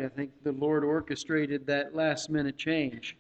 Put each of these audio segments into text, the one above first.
I think the Lord orchestrated that last-minute change.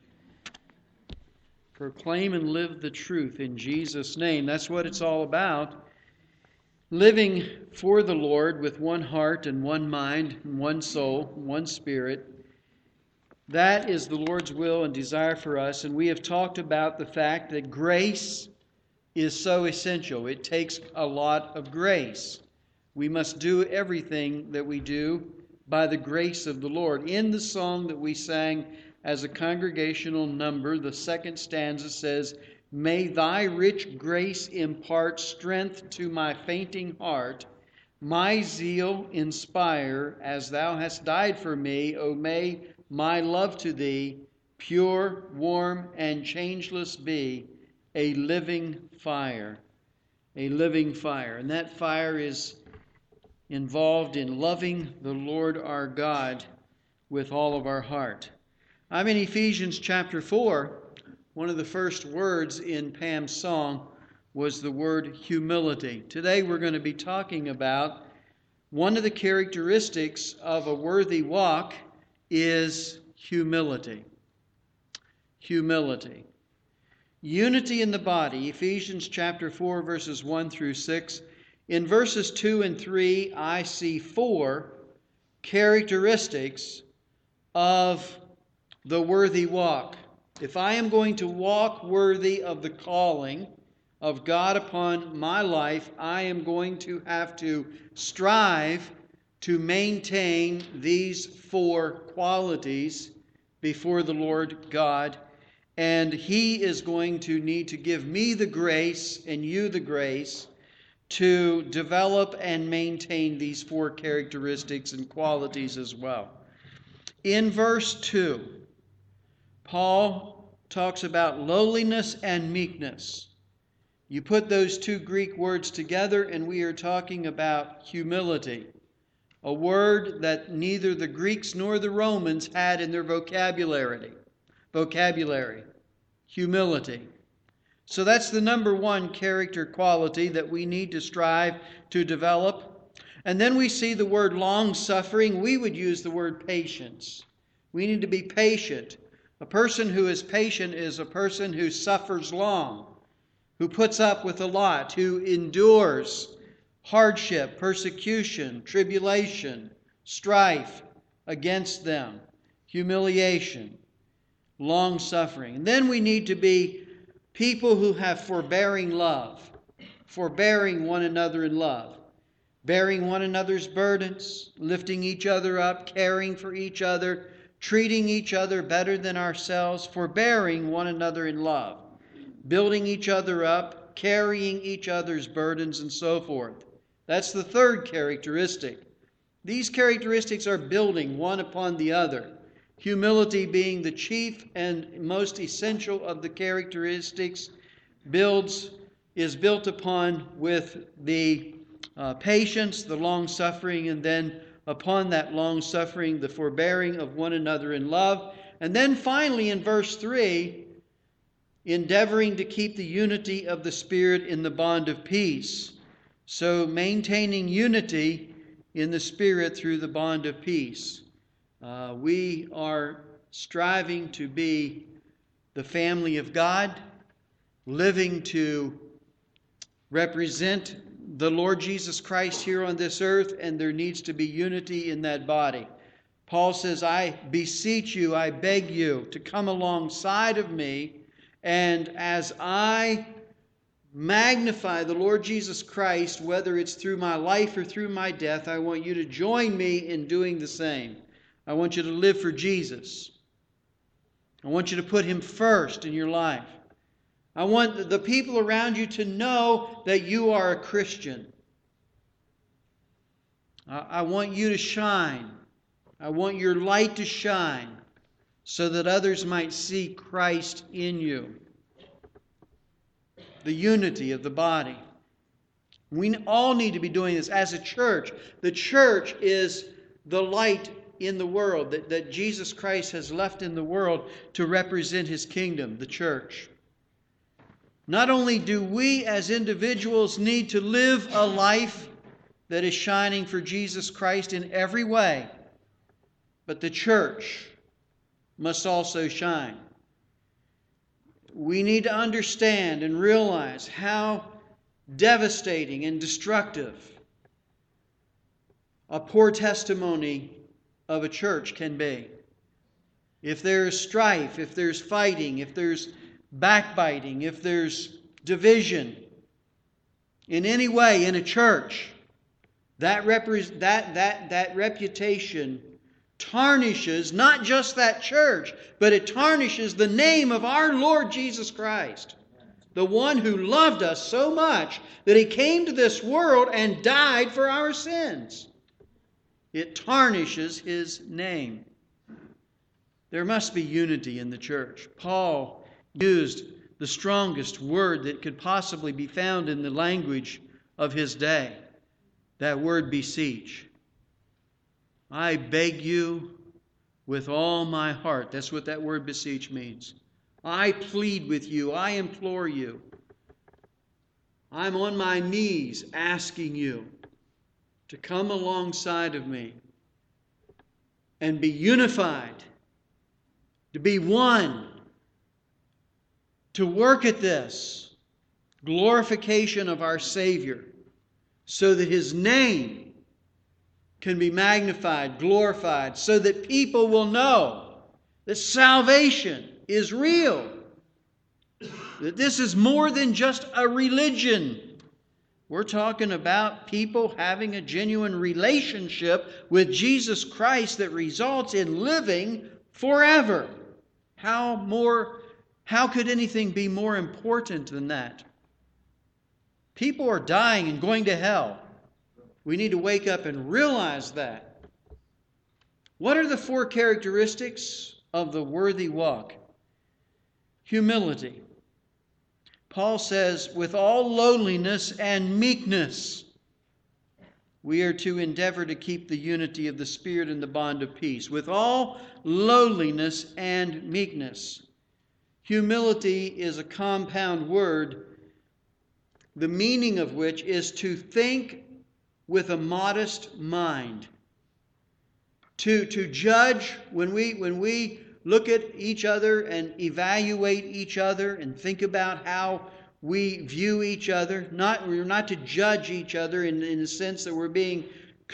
Proclaim and live the truth in Jesus' name. That's what it's all about. Living for the Lord with one heart and one mind and one soul, and one spirit. That is the Lord's will and desire for us. And we have talked about the fact that grace is so essential. It takes a lot of grace. We must do everything that we do by the grace of the Lord. In the song that we sang as a congregational number, the second stanza says, "May thy rich grace impart strength to my fainting heart, my zeal inspire as thou hast died for me. O may my love to thee pure, warm, and changeless be, a living fire." A living fire. And that fire is involved in loving the Lord our God with all of our heart. I'm in Ephesians chapter 4. One of the first words in Pam's song was the word humility. Today we're going to be talking about one of the characteristics of a worthy walk is humility. Humility. Unity in the body, Ephesians chapter 4, verses 1 through 6. In verses 2 and 3, I see 4 characteristics of the worthy walk. If I am going to walk worthy of the calling of God upon my life, I am going to have to strive to maintain these 4 qualities before the Lord God. And He is going to need to give me the grace and you the grace to develop and maintain these 4 characteristics and qualities as well. In verse 2, Paul talks about lowliness and meekness. You put those 2 Greek words together and we are talking about humility, a word that neither the Greeks nor the Romans had in their vocabulary. Humility. So that's the number 1 character quality that we need to strive to develop. And then we see the word long-suffering. We would use the word patience. We need to be patient. A person who is patient is a person who suffers long, who puts up with a lot, who endures hardship, persecution, tribulation, strife against them, humiliation, long-suffering. And then we need to be people who have forbearing love, forbearing one another in love, bearing one another's burdens, lifting each other up, caring for each other, treating each other better than ourselves, forbearing one another in love, building each other up, carrying each other's burdens, and so forth. That's the 3rd characteristic. These characteristics are building one upon the other. Humility being the chief and most essential of the characteristics is built upon with the patience, the long-suffering, and then upon that long-suffering, the forbearing of one another in love. And then finally in verse 3, endeavoring to keep the unity of the Spirit in the bond of peace. So maintaining unity in the Spirit through the bond of peace. We are striving to be the family of God, living to represent the Lord Jesus Christ here on this earth, and there needs to be unity in that body. Paul says, I beseech you, I beg you to come alongside of me, and as I magnify the Lord Jesus Christ, whether it's through my life or through my death, I want you to join me in doing the same. I want you to live for Jesus. I want you to put Him first in your life. I want the people around you to know that you are a Christian. I want you to shine. I want your light to shine so that others might see Christ in you. The unity of the body. We all need to be doing this as a church. The church is the light in the world that Jesus Christ has left in the world to represent His kingdom, the church. Not only do we as individuals need to live a life that is shining for Jesus Christ in every way, but the church must also shine. We need to understand and realize how devastating and destructive a poor testimony of a church can be. If there's strife, if there's fighting, if there's backbiting, if there's division in any way in a church, that reputation tarnishes not just that church, but it tarnishes the name of our Lord Jesus Christ, the one who loved us so much that He came to this world and died for our sins. It tarnishes His name. There must be unity in the church. Paul used the strongest word that could possibly be found in the language of his day. That word, beseech. I beg you with all my heart. That's what that word beseech means. I plead with you. I implore you. I'm on my knees asking you to come alongside of me and be unified, to be one, to work at this glorification of our Savior so that His name can be magnified, glorified, so that people will know that salvation is real, that this is more than just a religion. We're talking about people having a genuine relationship with Jesus Christ that results in living forever. How could anything be more important than that? People are dying and going to hell. We need to wake up and realize that. What are the 4 characteristics of the worthy walk? Humility. Paul says, with all lowliness and meekness, we are to endeavor to keep the unity of the Spirit in the bond of peace. With all lowliness and meekness. Humility is a compound word, the meaning of which is to think with a modest mind. To judge when we look at each other and evaluate each other and think about how we view each other. We're not to judge each other in the sense that we're being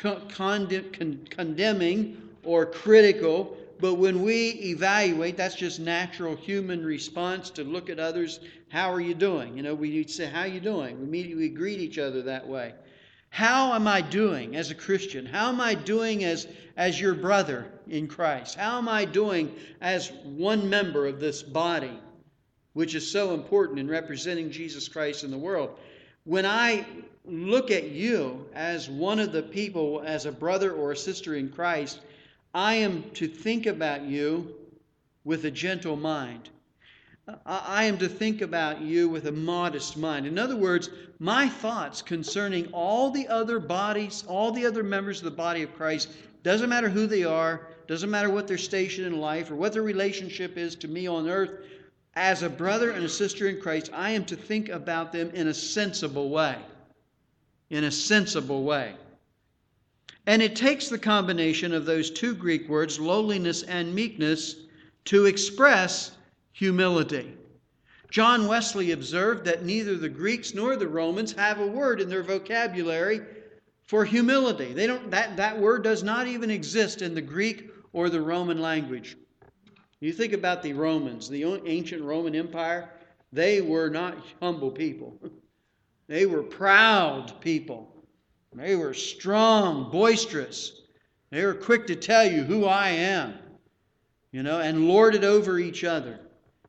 condemning or critical, but when we evaluate, that's just natural human response to look at others. How are you doing? We say, how are you doing? We greet each other that way. How am I doing as a Christian? How am I doing as your brother in Christ? How am I doing as one member of this body, which is so important in representing Jesus Christ in the world? When I look at you as one of the people, as a brother or a sister in Christ, I am to think about you with a gentle mind. I am to think about you with a modest mind. In other words, my thoughts concerning all the other bodies, all the other members of the body of Christ, doesn't matter who they are, doesn't matter what their station in life or what their relationship is to me on earth, as a brother and a sister in Christ, I am to think about them in a sensible way. In a sensible way. And it takes the combination of those 2 Greek words, lowliness and meekness, to express humility. John Wesley observed that neither the Greeks nor the Romans have a word in their vocabulary for humility. That word does not even exist in the Greek or the Roman language. You think about the Romans, the ancient Roman Empire, they were not humble people. They were proud people. They were strong, boisterous. They were quick to tell you who I am, and lord it over each other.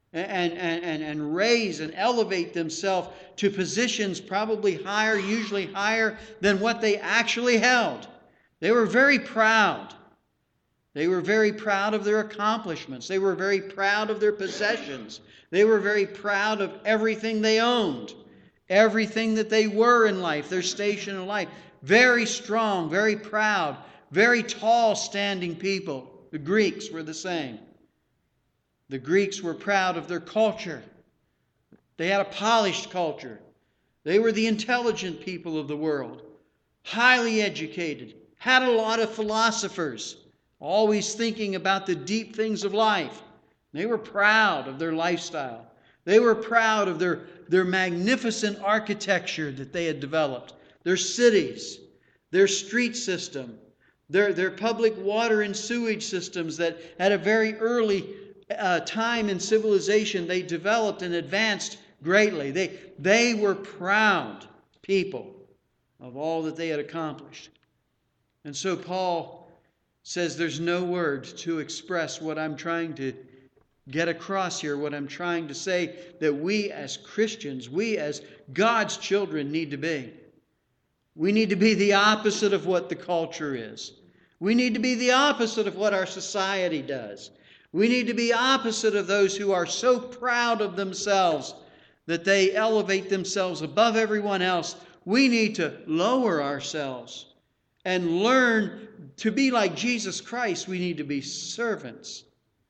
And raise and elevate themselves to positions probably higher, usually higher than what they actually held. They were very proud. They were very proud of their accomplishments. They were very proud of their possessions. They were very proud of everything they owned, everything that they were in life, their station in life. Very strong, very proud, very tall standing people. The Greeks were the same. The Greeks were proud of their culture. They had a polished culture. They were the intelligent people of the world, highly educated, had a lot of philosophers, always thinking about the deep things of life. They were proud of their lifestyle. They were proud of their magnificent architecture that they had developed, their cities, their street system, their public water and sewage systems that at a very early time in civilization they developed and advanced greatly. They were proud people of all that they had accomplished. And so Paul says there's no word to express what I'm trying to get across here, what I'm trying to say, that we as Christians, we as God's children need to be. We need to be the opposite of what the culture is. We need to be the opposite of what our society does. We need to be opposite of those who are so proud of themselves that they elevate themselves above everyone else. We need to lower ourselves and learn to be like Jesus Christ. We need to be servants.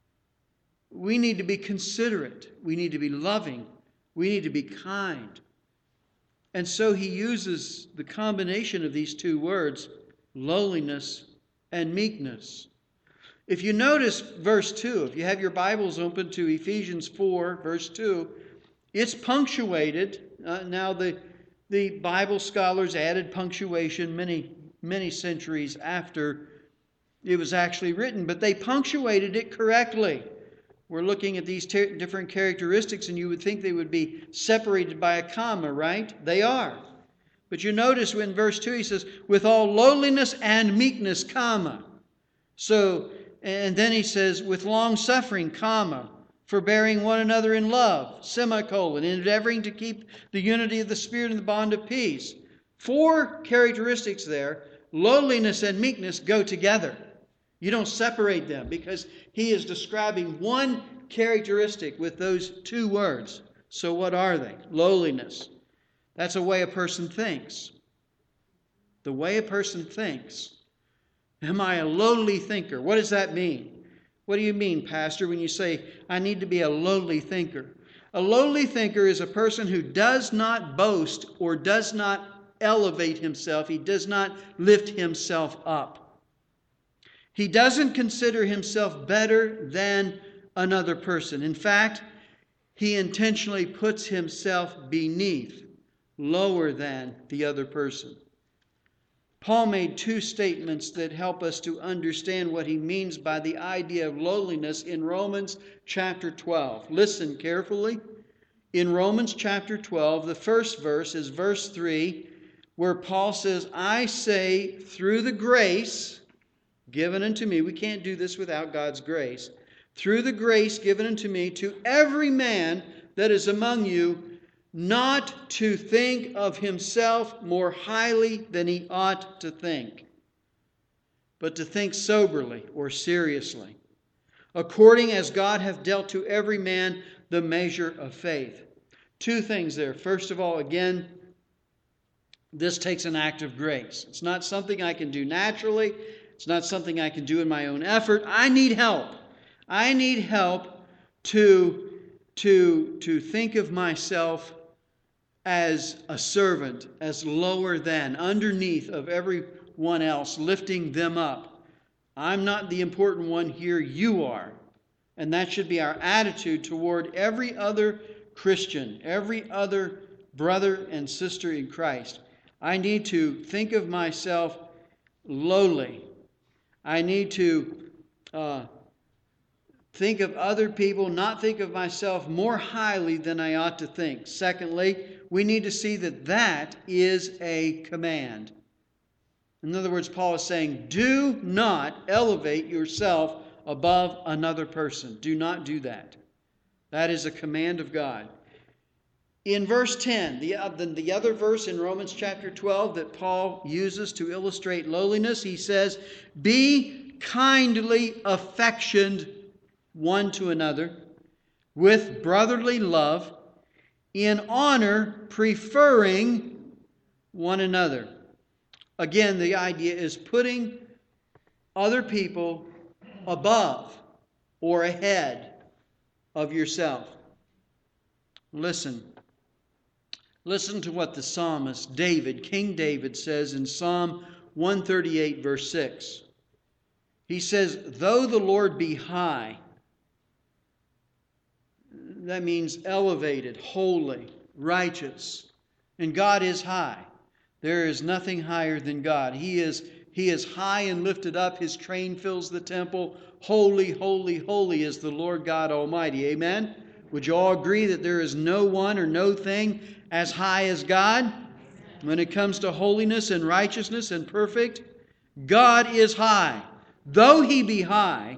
We need to be considerate. We need to be loving. We need to be kind. And so he uses the combination of these two words, lowliness and meekness. If you notice verse 2, if you have your Bibles open to Ephesians 4, verse 2, it's punctuated. Now the Bible scholars added punctuation many centuries after it was actually written, but they punctuated it correctly. We're looking at these different characteristics, and you would think they would be separated by a comma, right? They are. But you notice in verse 2 he says, with all lowliness and meekness, comma. So, and then he says, with long suffering, comma, forbearing one another in love, semicolon, endeavoring to keep the unity of the Spirit in the bond of peace. 4 characteristics there. Lowliness and meekness go together. You don't separate them because he is describing one characteristic with those 2 words. So what are they? Lowliness. That's a way a person thinks. The way a person thinks. Am I a lowly thinker? What does that mean? What do you mean, Pastor, when you say, I need to be a lowly thinker? A lowly thinker is a person who does not boast or does not elevate himself. He does not lift himself up. He doesn't consider himself better than another person. In fact, he intentionally puts himself beneath, lower than the other person. Paul made 2 statements that help us to understand what he means by the idea of lowliness in Romans chapter 12. Listen carefully. In Romans chapter 12, the first verse is verse 3, where Paul says, I say through the grace given unto me, we can't do this without God's grace, through the grace given unto me, to every man that is among you, not to think of himself more highly than he ought to think, but to think soberly or seriously, according as God hath dealt to every man the measure of faith. 2 things there. First of all, again, this takes an act of grace. It's not something I can do naturally. It's not something I can do in my own effort. I need help. I need help to think of myself as a servant, as lower than, underneath of everyone else, lifting them up. I'm not the important one here, you are. And that should be our attitude toward every other Christian, every other brother and sister in Christ. I need to think of myself lowly. I need to think of other people, not think of myself more highly than I ought to think. Secondly, we need to see that that is a command. In other words, Paul is saying, do not elevate yourself above another person. Do not do that. That is a command of God. In verse 10, the other verse in Romans chapter 12 that Paul uses to illustrate lowliness, he says, be kindly affectioned one to another with brotherly love, in honor preferring one another. Again, the idea is putting other people above or ahead of yourself. Listen to what the psalmist David, King David, says in Psalm 138, verse 6. He says, though the Lord be high. That means elevated, holy, righteous. And God is high. There is nothing higher than God. He is high and lifted up. His train fills the temple. Holy, holy, holy is the Lord God Almighty. Amen? Would you all agree that there is no one or no thing as high as God? When it comes to holiness and righteousness and perfect, God is high. Though he be high,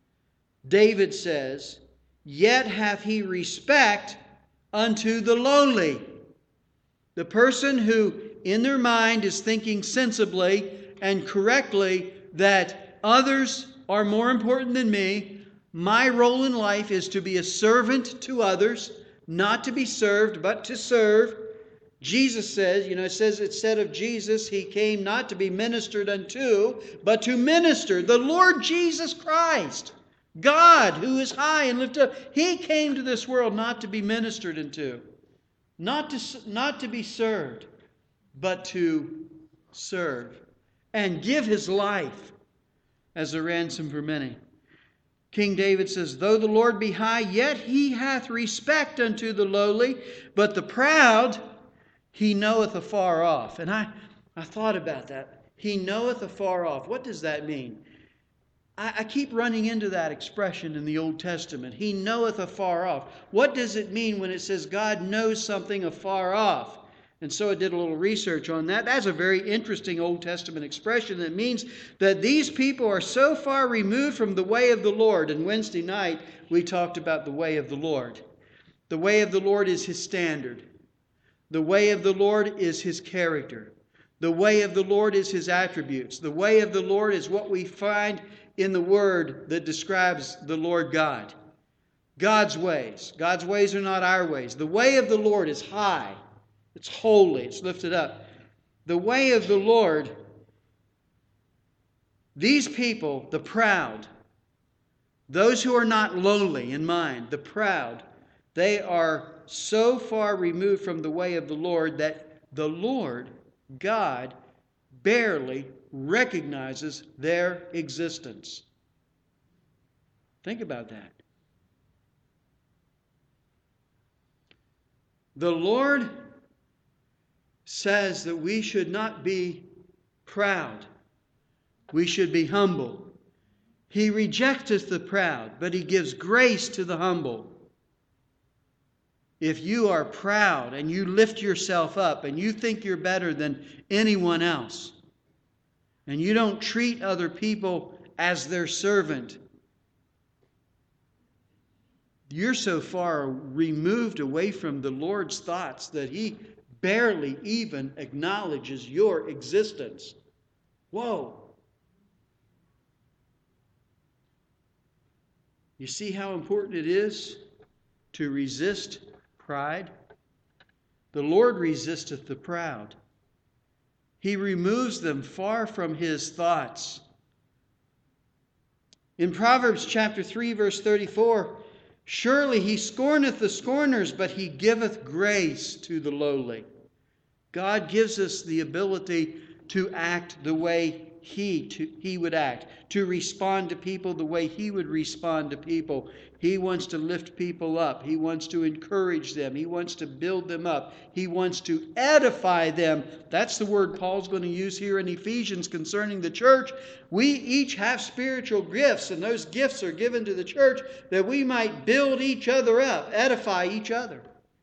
David says, yet hath he respect unto the lowly. The person who in their mind is thinking sensibly and correctly that others are more important than me. My role in life is to be a servant to others, not to be served, but to serve. Jesus says, it said of Jesus, he came not to be ministered unto, but to minister. The Lord Jesus Christ, God, who is high and lifted up, he came to this world not to be ministered unto, not to be served, but to serve and give his life as a ransom for many. King David says, though the Lord be high, yet he hath respect unto the lowly, but the proud he knoweth afar off. And I thought about that. He knoweth afar off. What does that mean? I keep running into that expression in the Old Testament. He knoweth afar off. What does it mean when it says God knows something afar off? And so I did a little research on that. That's a very interesting Old Testament expression that means that these people are so far removed from the way of the Lord. And Wednesday night we talked about the way of the Lord. The way of the Lord is his standard. The way of the Lord is his character. The way of the Lord is his attributes. The way of the Lord is what we find in the word that describes the Lord God. God's ways. God's ways are not our ways. The way of the Lord is high. It's holy. It's lifted up. The way of the Lord, these people, the proud, those who are not lowly in mind, the proud, they are so far removed from the way of the Lord that the Lord, God, barely recognizes their existence. Think about that. The Lord says that we should not be proud. We should be humble. He rejecteth the proud, but he gives grace to the humble. If you are proud and you lift yourself up and you think you're better than anyone else, and you don't treat other people as their servant, you're so far removed away from the Lord's thoughts that he barely even acknowledges your existence. Whoa. You see how important it is to resist pride? The Lord resisteth the proud. He removes them far from his thoughts. In Proverbs chapter 3, verse 34, surely he scorneth the scorners, but he giveth grace to the lowly. God gives us the ability to act the way he would act, to respond to people the way he would respond to people. He wants to lift people up. He wants to encourage them. He wants to build them up. He wants to edify them. That's the word Paul's going to use here in Ephesians concerning the church. We each have spiritual gifts, and those gifts are given to the church that we might build each other up, edify each other.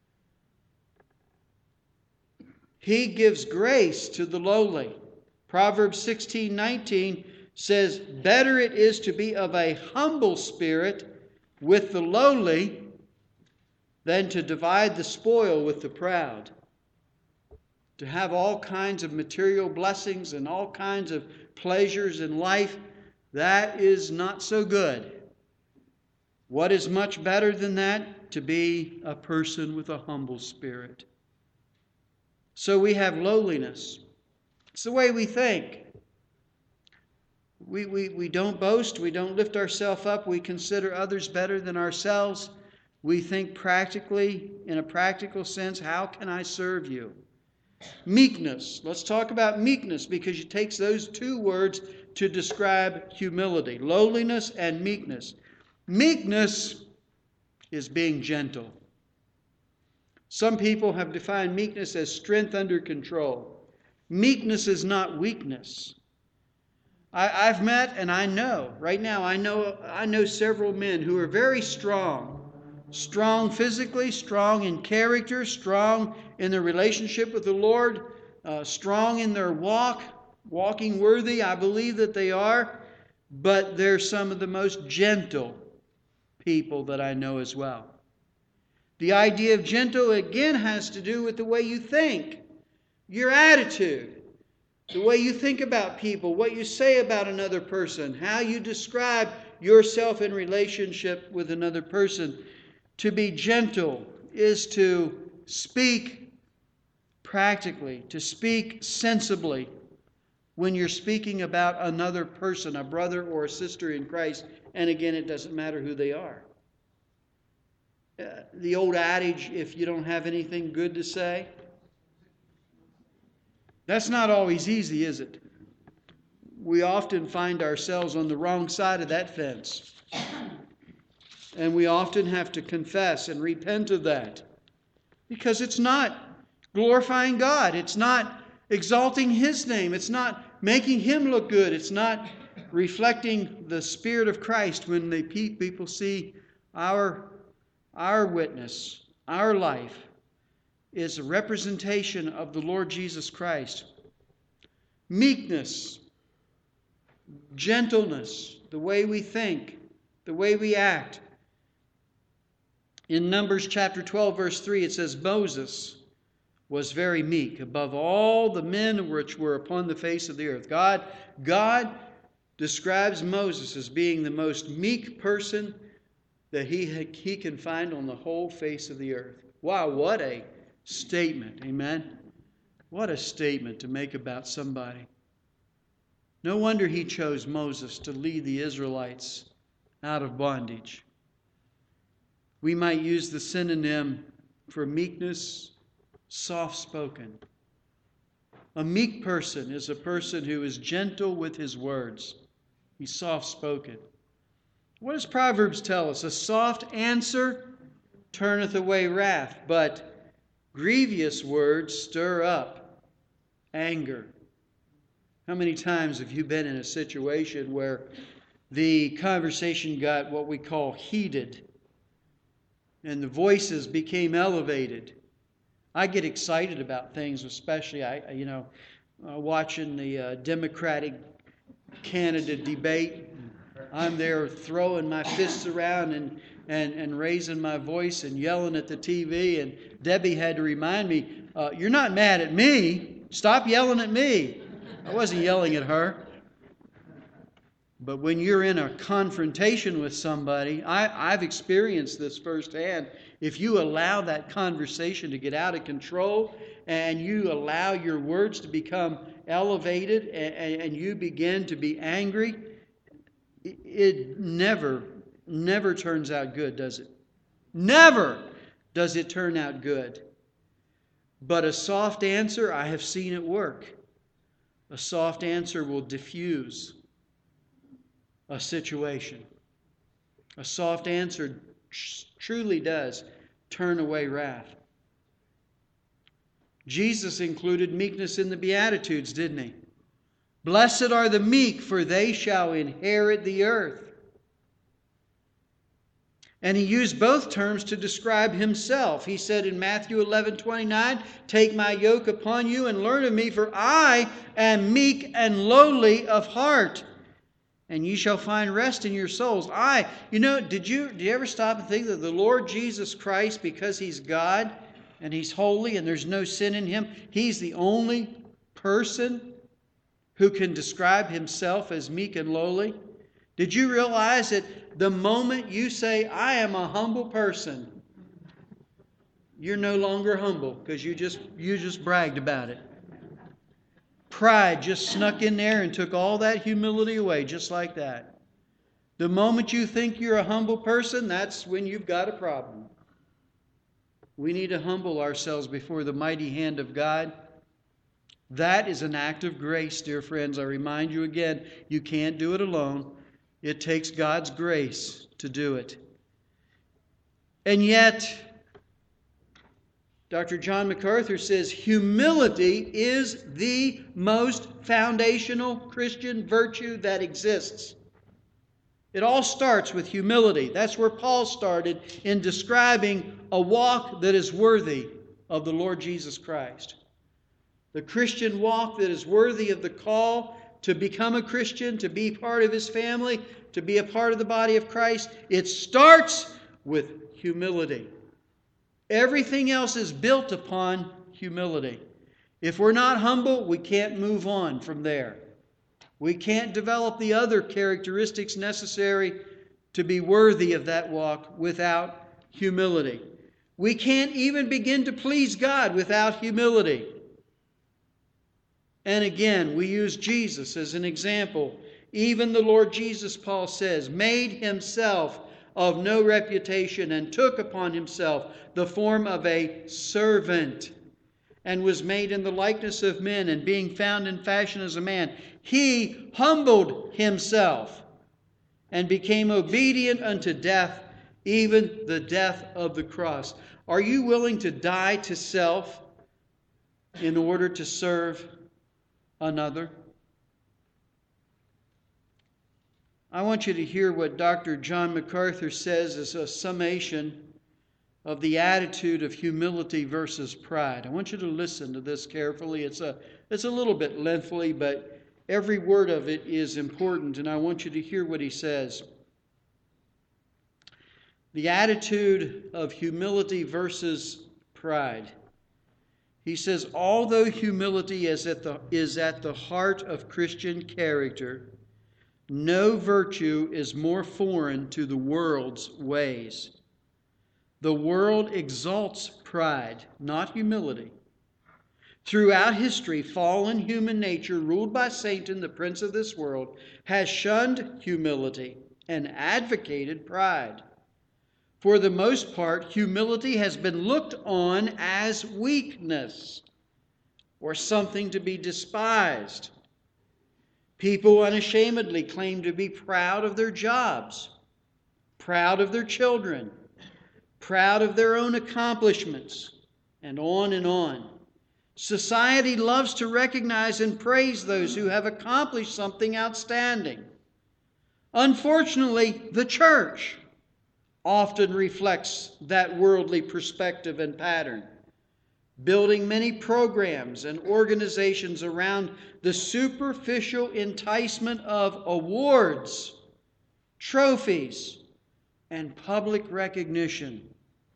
He gives grace to the lowly. Proverbs 16:19 says, better it is to be of a humble spirit with the lowly than to divide the spoil with the proud. To have all kinds of material blessings and all kinds of pleasures in life, that is not so good. What is much better than that? To be a person with a humble spirit. So we have lowliness. It's the way we think. We don't boast. We don't lift ourselves up. We consider others better than ourselves. We think practically, in a practical sense, how can I serve you? Meekness. Let's talk about meekness because it takes those two words to describe humility, lowliness and meekness. Meekness is being gentle. Some people have defined meekness as strength under control. Meekness is not weakness. I've met and I know, right now, I know several men who are very strong. Strong physically, strong in character, strong in their relationship with the Lord, strong in their walking worthy. I believe that they are, but they're some of the most gentle people that I know as well. The idea of gentle, again, has to do with the way you think, your attitude, the way you think about people, what you say about another person, how you describe yourself in relationship with another person. To be gentle is to speak practically, to speak sensibly when you're speaking about another person, a brother or a sister in Christ. And again, it doesn't matter who they are. The old adage, if you don't have anything good to say, that's not always easy, is it? We often find ourselves on the wrong side of that fence. And we often have to confess and repent of that. Because it's not glorifying God. It's not exalting His name. It's not making Him look good. It's not reflecting the Spirit of Christ when people see our witness, our life is a representation of the Lord Jesus Christ. Meekness, gentleness, the way we think, the way we act. In Numbers chapter 12, verse 3, it says, Moses was very meek above all the men which were upon the face of the earth. God describes Moses as being the most meek person that he can find on the whole face of the earth. Wow, what a statement. Amen. What a statement to make about somebody. No wonder he chose Moses to lead the Israelites out of bondage. We might use the synonym for meekness, soft-spoken. A meek person is a person who is gentle with his words. He's soft-spoken. What does Proverbs tell us? A soft answer turneth away wrath, but grievous words stir up anger. How many times have you been in a situation where the conversation got what we call heated and the voices became elevated? I get excited about things, especially watching the Democratic candidate debate. I'm there throwing my fists around and raising my voice and yelling at the TV. And Debbie had to remind me, you're not mad at me. Stop yelling at me. I wasn't yelling at her. But when you're in a confrontation with somebody, I've experienced this firsthand. If you allow that conversation to get out of control and you allow your words to become elevated and you begin to be angry, it never turns out good, does it? Never does it turn out good. But a soft answer, I have seen it work. A soft answer will diffuse a situation. A soft answer truly does turn away wrath. Jesus included meekness in the Beatitudes, didn't he? Blessed are the meek, for they shall inherit the earth. And he used both terms to describe himself. He said in Matthew 11:29, take my yoke upon you and learn of me, for I am meek and lowly of heart, and ye shall find rest in your souls. Did you ever stop and think that the Lord Jesus Christ, because He's God and He's holy and there's no sin in Him, He's the only person who can describe Himself as meek and lowly? Did you realize that the moment you say, I am a humble person, you're no longer humble because you just bragged about it? Pride just snuck in there and took all that humility away just like that. The moment you think you're a humble person, that's when you've got a problem. We need to humble ourselves before the mighty hand of God. That is an act of grace, dear friends. I remind you again, you can't do it alone. It takes God's grace to do it. And yet, Dr. John MacArthur says humility is the most foundational Christian virtue that exists. It all starts with humility. That's where Paul started in describing a walk that is worthy of the Lord Jesus Christ. The Christian walk that is worthy of the call to become a Christian, to be part of His family, to be a part of the body of Christ. It starts with humility. Everything else is built upon humility. If we're not humble, we can't move on from there. We can't develop the other characteristics necessary to be worthy of that walk without humility. We can't even begin to please God without humility. And again, we use Jesus as an example. Even the Lord Jesus, Paul says, made Himself of no reputation and took upon Himself the form of a servant, and was made in the likeness of men, and being found in fashion as a man, He humbled Himself and became obedient unto death, even the death of the cross. Are you willing to die to self in order to serve another? I want you to hear what Dr. John MacArthur says as a summation of the attitude of humility versus pride. I want you to listen to this carefully. It's a little bit lengthy, but every word of it is important, and I want you to hear what he says. The attitude of humility versus pride. He says, although humility is at the heart of Christian character, no virtue is more foreign to the world's ways. The world exalts pride, not humility. Throughout history, fallen human nature, ruled by Satan, the prince of this world, has shunned humility and advocated pride. For the most part, humility has been looked on as weakness or something to be despised. People unashamedly claim to be proud of their jobs, proud of their children, proud of their own accomplishments, and on and on. Society loves to recognize and praise those who have accomplished something outstanding. Unfortunately, the church often reflects that worldly perspective and pattern, building many programs and organizations around the superficial enticement of awards, trophies, and public recognition.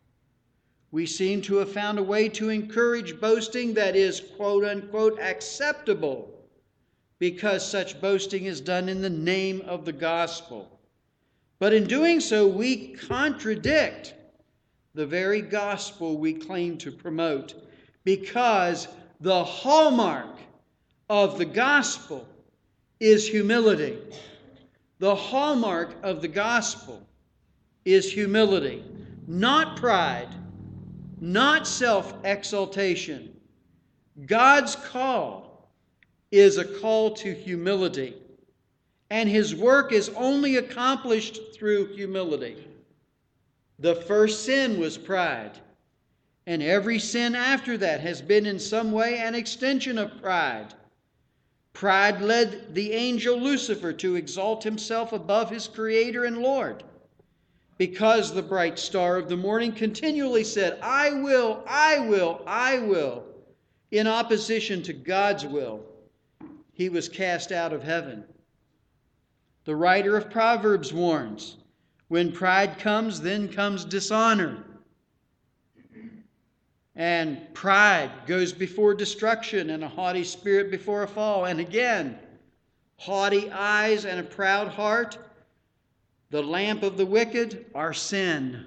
We seem to have found a way to encourage boasting that is, quote unquote, acceptable, because such boasting is done in the name of the gospel. But in doing so, we contradict the very gospel we claim to promote, because the hallmark of the gospel is humility. The hallmark of the gospel is humility, not pride, not self-exaltation. God's call is a call to humility, and His work is only accomplished through humility. The first sin was pride, and every sin after that has been in some way an extension of pride. Pride led the angel Lucifer to exalt himself above his Creator and Lord, because the bright star of the morning continually said, I will, I will, I will, in opposition to God's will. He was cast out of heaven. The writer of Proverbs warns, when pride comes, then comes dishonor. And pride goes before destruction, and a haughty spirit before a fall. And again, haughty eyes and a proud heart, the lamp of the wicked, are sin.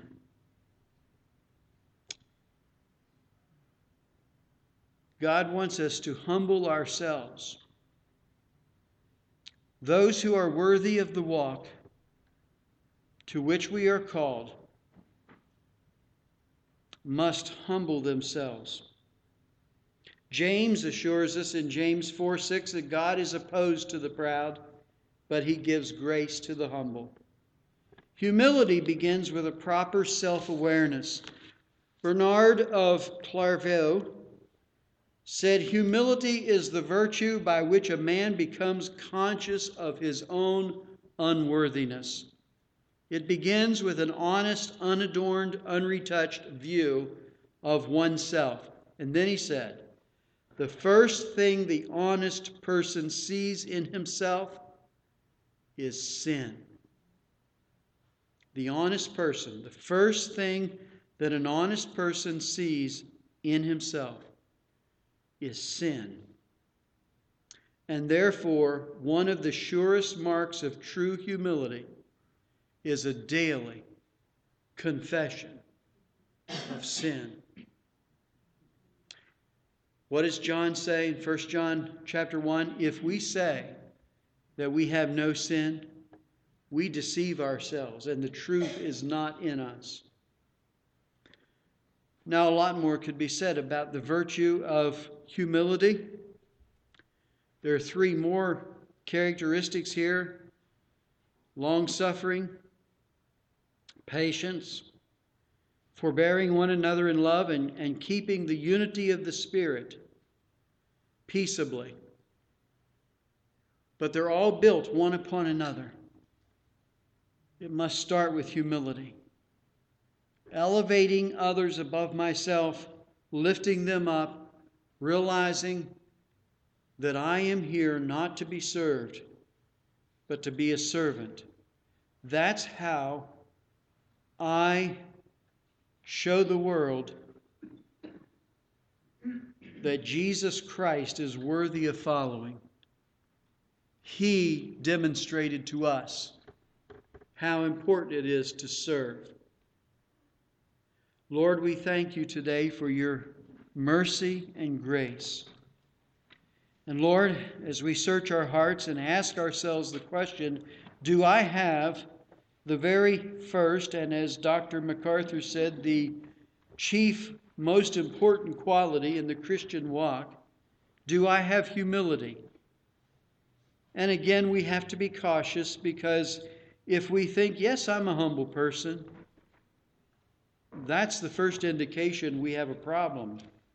God wants us to humble ourselves. Those who are worthy of the walk to which we are called must humble themselves. James assures us in James 4:6 that God is opposed to the proud, but he gives grace to the humble. Humility begins with a proper self-awareness. Bernard of Clairvaux said, "Humility is the virtue by which a man becomes conscious of his own unworthiness. It begins with an honest, unadorned, unretouched view of oneself." And then he said, "The first thing the honest person sees in himself is sin." The honest person, the first thing that an honest person sees in himself is sin. And therefore, one of the surest marks of true humility is a daily confession of sin. What does John say in 1 John chapter 1? If we say that we have no sin, we deceive ourselves, and the truth is not in us. Now, a lot more could be said about the virtue of humility. There are 3 more characteristics here: long-suffering, patience, forbearing one another in love, and keeping the unity of the Spirit peaceably. But they're all built one upon another. It must start with humility. Elevating others above myself, lifting them up, realizing that I am here not to be served, but to be a servant. That's how I show the world that Jesus Christ is worthy of following. He demonstrated to us how important it is to serve. Lord, we thank you today for your mercy and grace. And Lord, as we search our hearts and ask ourselves the question, do I have the very first, and as Dr. MacArthur said, the chief, most important quality in the Christian walk, do I have humility? And again, we have to be cautious, because if we think, yes, I'm a humble person, that's the first indication we have a problem.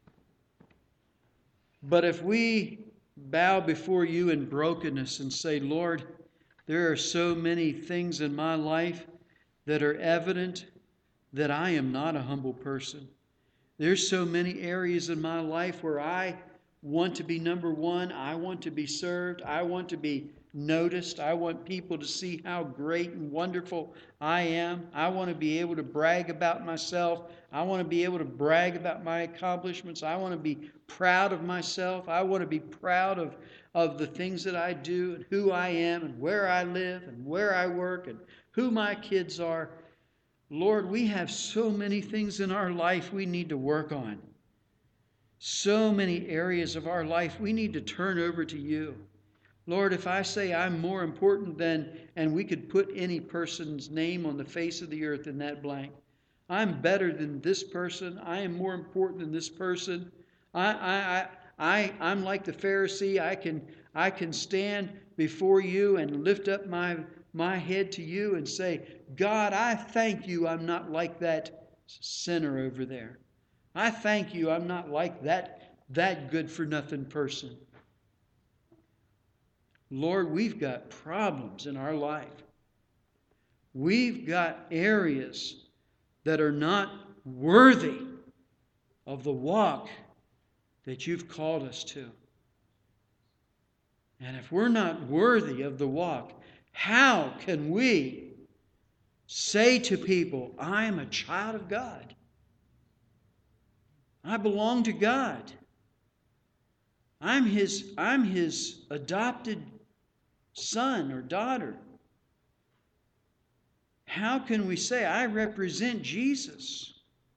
But if we bow before you in brokenness and say, Lord, there are so many things in my life that are evident that I am not a humble person. There's so many areas in my life where I want to be number one. I want to be served. I want to be noticed. I want people to see how great and wonderful I am. I want to be able to brag about myself. I want to be able to brag about my accomplishments. I want to be proud of myself. I want to be proud of the things that I do and who I am and where I live and where I work and who my kids are. Lord, we have so many things in our life we need to work on. So many areas of our life we need to turn over to you. Lord, if I say I'm more important than, and we could put any person's name on the face of the earth in that blank. I'm better than this person. I am more important than this person. I'm like the Pharisee. I can stand before you and lift up my head to you and say, God, I thank you I'm not like that sinner over there. I thank you I'm not like that good-for-nothing person. Lord, we've got problems in our life. We've got areas that are not worthy of the walk that you've called us to. And if we're not worthy of the walk, how can we say to people, I am a child of God? I belong to God. I'm his adopted son or daughter. How can we say, I represent Jesus?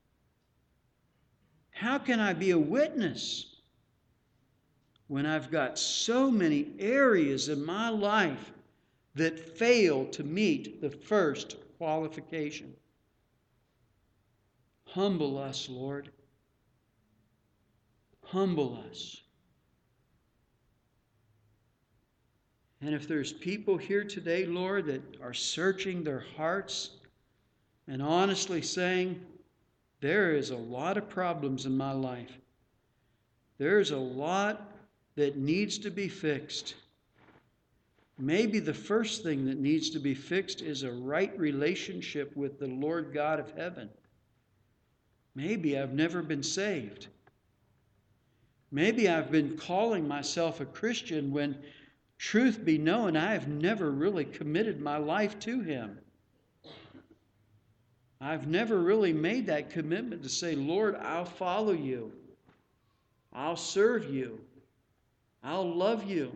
How can I be a witness when I've got so many areas in my life that fail to meet the first qualification? Humble us, Lord. humble us. And if there's people here today, Lord, that are searching their hearts and honestly saying, there is a lot of problems in my life. There's a lot that needs to be fixed. Maybe the first thing that needs to be fixed is a right relationship with the Lord God of heaven. Maybe I've never been saved. Maybe I've been calling myself a Christian when, truth be known, I have never really committed my life to Him. I've never really made that commitment to say, Lord, I'll follow you. I'll serve you. I'll love you.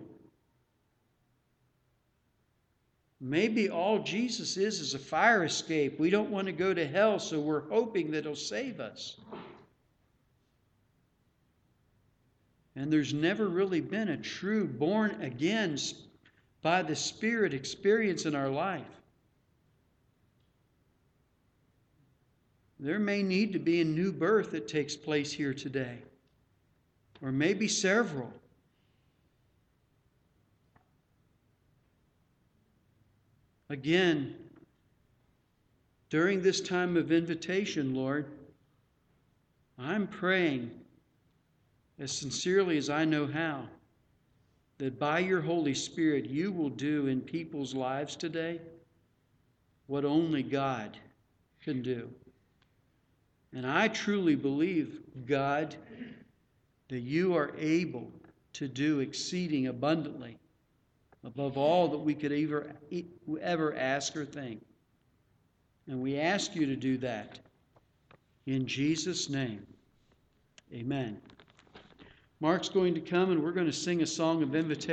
Maybe all Jesus is a fire escape. We don't want to go to hell, so we're hoping that He'll save us. And there's never really been a true born again by the Spirit experience in our life. There may need to be a new birth that takes place here today, or maybe several. Again, during this time of invitation, Lord, I'm praying as sincerely as I know how, that by your Holy Spirit you will do in people's lives today what only God can do. And I truly believe, God, that you are able to do exceeding abundantly above all that we could ever ask or think. And we ask you to do that. In Jesus' name, amen. Mark's going to come and we're going to sing a song of invitation.